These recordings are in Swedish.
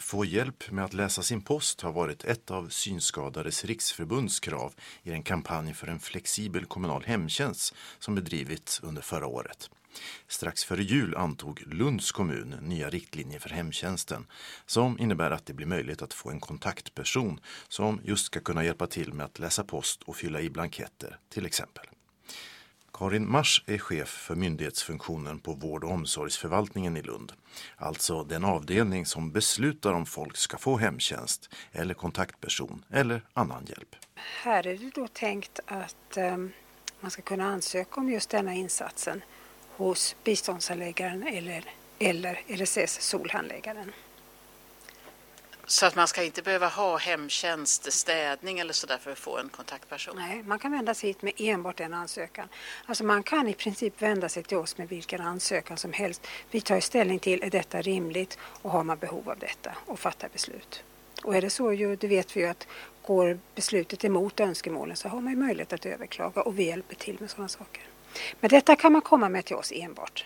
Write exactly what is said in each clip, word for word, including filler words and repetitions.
få hjälp med att läsa sin post har varit ett av Synskadades riksförbunds krav i en kampanj för en flexibel kommunal hemtjänst som bedrivits under förra året. Strax före jul antog Lunds kommun nya riktlinjer för hemtjänsten som innebär att det blir möjligt att få en kontaktperson som just ska kunna hjälpa till med att läsa post och fylla i blanketter till exempel. Karin Mars är chef för myndighetsfunktionen på vård- och omsorgsförvaltningen i Lund. Alltså den avdelning som beslutar om folk ska få hemtjänst eller kontaktperson eller annan hjälp. Här är det då tänkt att eh, man ska kunna ansöka om just denna insatsen hos biståndsanläggaren eller, eller L S S-solhandläggaren. Så att man ska inte behöva ha hemtjänst, städning eller sådär för att få en kontaktperson? Nej, man kan vända sig hit med enbart en ansökan. Alltså man kan i princip vända sig till oss med vilken ansökan som helst. Vi tar ställning till, är detta rimligt och har man behov av detta och fattar beslut. Och är det så, ju, det vet vi ju att går beslutet emot önskemålen så har man ju möjlighet att överklaga och vi hjälper till med sådana saker. Men detta kan man komma med till oss enbart.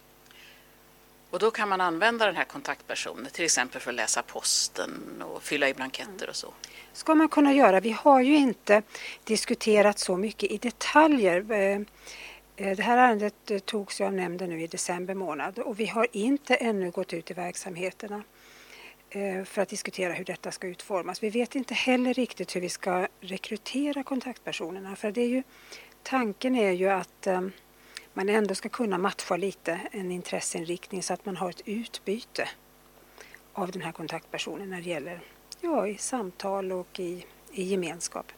Och då kan man använda den här kontaktpersonen till exempel för att läsa posten och fylla i blanketter och så. Ska man kunna göra. Vi har ju inte diskuterat så mycket i detaljer. Det här ärendet togs ju av nämnden nu i december månad och vi har inte ännu gått ut i verksamheterna för att diskutera hur detta ska utformas. Vi vet inte heller riktigt hur vi ska rekrytera kontaktpersonerna för det är ju, tanken är ju att man ändå ska kunna matcha lite en intresseinriktning så att man har ett utbyte av den här kontaktpersonen när det gäller ja, i samtal och i, i gemenskap.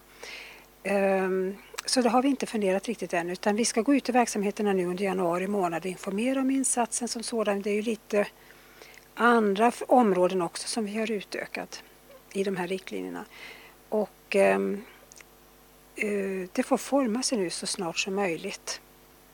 Um, så det har vi inte funderat riktigt än utan vi ska gå ut i verksamheterna nu under januari månad och informera om insatsen som sådan. Det är ju lite andra områden också som vi har utökat i de här riktlinjerna. Och um, uh, det får forma sig nu så snart som möjligt.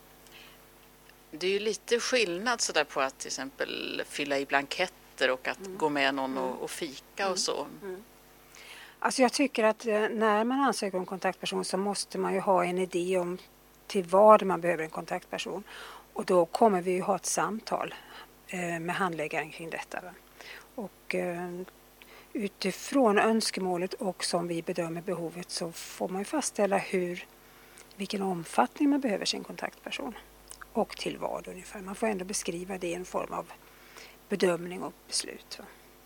Det är ju lite skillnad så där på att till exempel fylla i blanketter och att mm. gå med någon och, och fika mm. och så. Mm. Alltså jag tycker att när man ansöker om kontaktperson så måste man ju ha en idé om till vad man behöver en kontaktperson. Och då kommer vi ju ha ett samtal eh, med handläggaren kring detta. Va? Och eh, utifrån önskemålet och som vi bedömer behovet så får man ju fastställa hur, vilken omfattning man behöver sin kontaktperson. Och till vad ungefär. Man får ändå beskriva det i en form av bedömning och beslut. Va?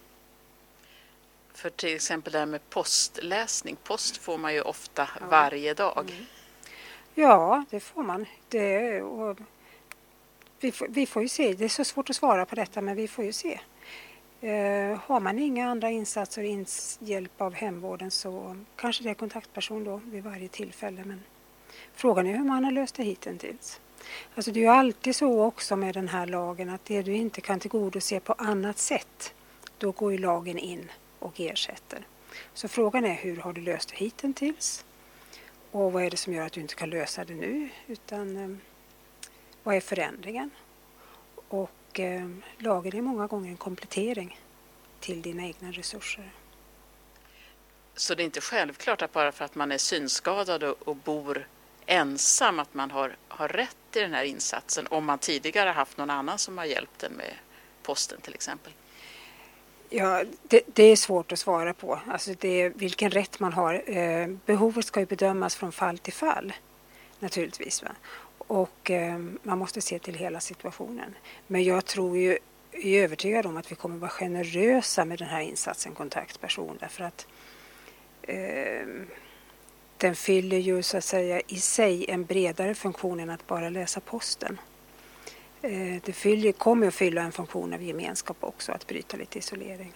För till exempel det här med postläsning. Post får man ju ofta ja. varje dag. Mm. Ja, det får man. Det, och vi, får, vi får ju se. Det är så svårt att svara på detta men vi får ju se. Eh, har man inga andra insatser och hjälp av hemvården så kanske det är kontaktperson då vid varje tillfälle. Men frågan är hur man har löst det hittills. Alltså det är ju alltid så också med den här lagen att det du inte kan tillgodose på annat sätt, då går ju lagen in och ersätter. Så frågan är hur har du löst det hittills och vad är det som gör att du inte kan lösa det nu utan eh, vad är förändringen? Och eh, lagen är många gånger en komplettering till dina egna resurser. Så det är inte självklart att bara för att man är synskadad och, och bor ensam att man har, har rätt i den här insatsen om man tidigare haft någon annan som har hjälpt en med posten till exempel? Ja, det, det är svårt att svara på. Alltså det, vilken rätt man har. Eh, behovet ska ju bedömas från fall till fall naturligtvis. Va? Och eh, man måste se till hela situationen. Men jag tror ju, är övertygad om att vi kommer vara generösa med den här insatsen kontaktperson därför att eh, den fyller ju så att säga i sig en bredare funktion än att bara läsa posten. Det fyller, kommer att fylla en funktion av gemenskap också, att bryta lite isolering.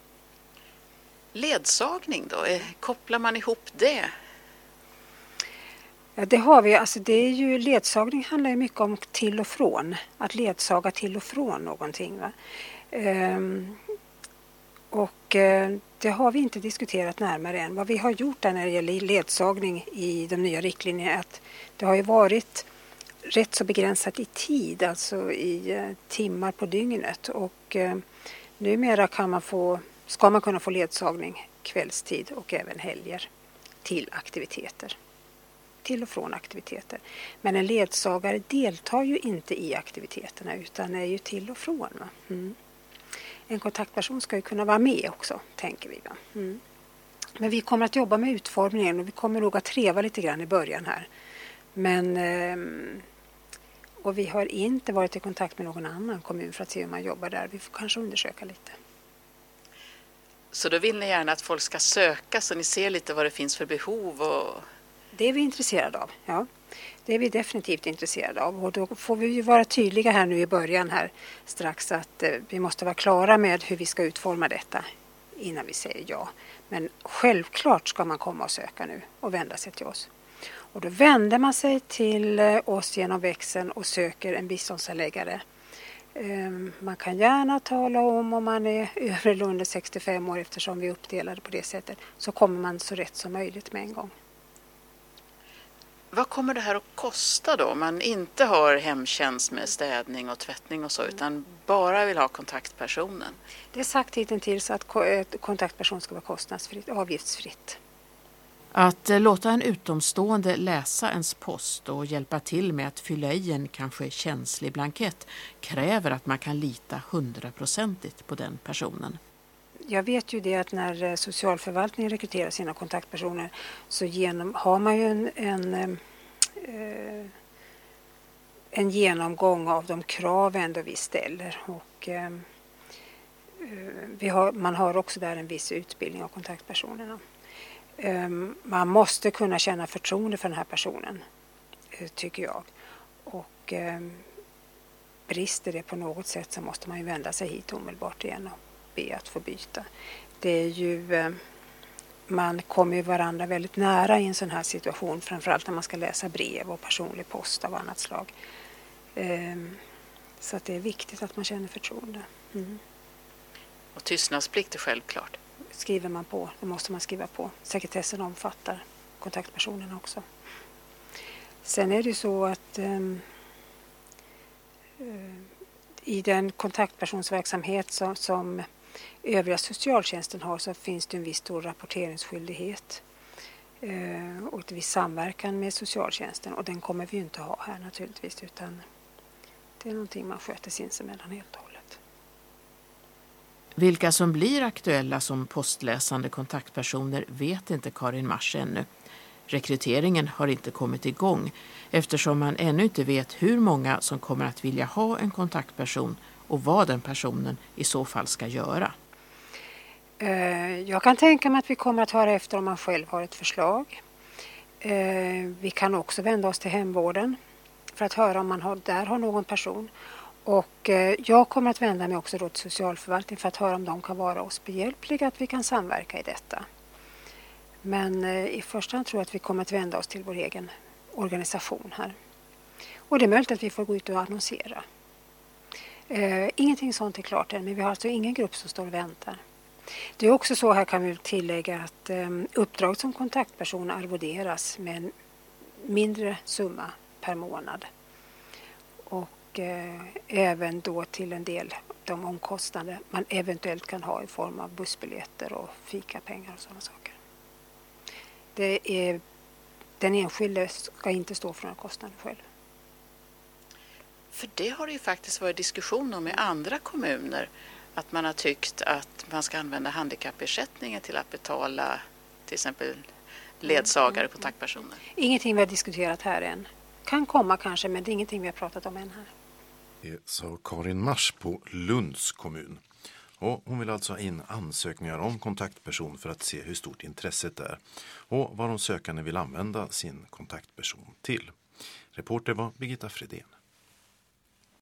Ledsagning då, kopplar man ihop det? Ja, det har vi. Alltså det är ju, ledsagning handlar ju mycket om till och från. Att ledsaga till och från någonting. Va? Ehm, och eh, det har vi inte diskuterat närmare än. Vad vi har gjort där när det gäller ledsagning i de nya riktlinjerna är att det har ju varit rätt så begränsat i tid, alltså i eh, timmar på dygnet. Och eh, numera kan man få, ska man kunna få ledsagning kvällstid och även helger till aktiviteter. Till och från aktiviteter. Men en ledsagare deltar ju inte i aktiviteterna utan är ju till och från. Va? Mm. en kontaktperson ska ju kunna vara med också, tänker vi. Va? Mm. Men vi kommer att jobba med utformningen och vi kommer nog att treva lite grann i början här. Men, och vi har inte varit i kontakt med någon annan kommun för att se hur man jobbar där. Vi får kanske undersöka lite. Så då vill ni gärna att folk ska söka så ni ser lite vad det finns för behov? Och... Det är vi intresserade av, ja. Det är vi definitivt intresserade av. Och då får vi ju vara tydliga här nu i början här strax att eh, vi måste vara klara med hur vi ska utforma detta innan vi säger ja. Men självklart ska man komma och söka nu och vända sig till oss. Och då vänder man sig till oss genom växeln och söker en biståndsanläggare. Man kan gärna tala om om man är över eller under sextiofem år eftersom vi är uppdelade på det sättet. Så kommer man så rätt som möjligt med en gång. Vad kommer det här att kosta då om man inte har hemtjänst med städning och tvättning och så utan bara vill ha kontaktpersonen? Det är sagt hittills att kontaktperson ska vara kostnadsfritt, avgiftsfritt. Att låta en utomstående läsa ens post och hjälpa till med att fylla i en kanske känslig blankett kräver att man kan lita hundraprocentigt på den personen. Jag vet ju det att när socialförvaltningen rekryterar sina kontaktpersoner så genom, har man ju en, en, eh, en genomgång av de krav ändå vi ställer. Och, eh, vi har, man har också där en viss utbildning av kontaktpersonerna. Eh, man måste kunna känna förtroende för den här personen, eh, tycker jag. Och eh, brister det på något sätt så måste man ju vända sig hit omedelbart igen och be att få byta. Det är ju, man kommer ju varandra väldigt nära i en sån här situation, framförallt när man ska läsa brev och personlig post av annat slag. Så att det är viktigt att man känner förtroende. Mm. Och tystnadsplikt är självklart. Skriver man på, det måste man skriva på. Sekretessen omfattar kontaktpersonen också. Sen är det ju så att um, uh, i den kontaktpersonsverksamhet som, som övriga socialtjänsten har så finns det en viss stor rapporteringsskyldighet eh, och ett viss samverkan med socialtjänsten och den kommer vi ju inte ha här naturligtvis utan det är någonting man sköter sinsemellan helt och hållet. Vilka som blir aktuella som postläsande kontaktpersoner vet inte Karin Mars ännu. Rekryteringen har inte kommit igång eftersom man ännu inte vet hur många som kommer att vilja ha en kontaktperson och vad den personen i så fall ska göra. Jag kan tänka mig att vi kommer att höra efter om man själv har ett förslag. Vi kan också vända oss till hemvården för att höra om man har, där har någon person. Och jag kommer att vända mig också då till socialförvaltningen för att höra om de kan vara oss behjälpliga, att vi kan samverka i detta. Men i första hand tror jag att vi kommer att vända oss till vår egen organisation här. Och det är möjligt att vi får gå ut och annonsera. Eh, ingenting sånt är klart än, men vi har alltså ingen grupp som står och väntar. Det är också så, här kan vi tillägga att eh, uppdrag som kontaktperson arvoderas med en mindre summa per månad. Och eh, även då till en del de omkostnader man eventuellt kan ha i form av bussbiljetter och fikapengar och sådana saker. Det är, den enskilde ska inte stå för några kostnader själv. För det har det ju faktiskt varit diskussion om i andra kommuner att man har tyckt att man ska använda handikappersättningen till att betala till exempel ledsagare och kontaktpersoner. Ingenting vi har diskuterat här än. Kan komma kanske, men det är ingenting vi har pratat om än här. Det sa Karin Mars på Lunds kommun. Och hon vill alltså ha in ansökningar om kontaktperson för att se hur stort intresset är och vad de sökande vill använda sin kontaktperson till. Reporter var Birgitta Fredén.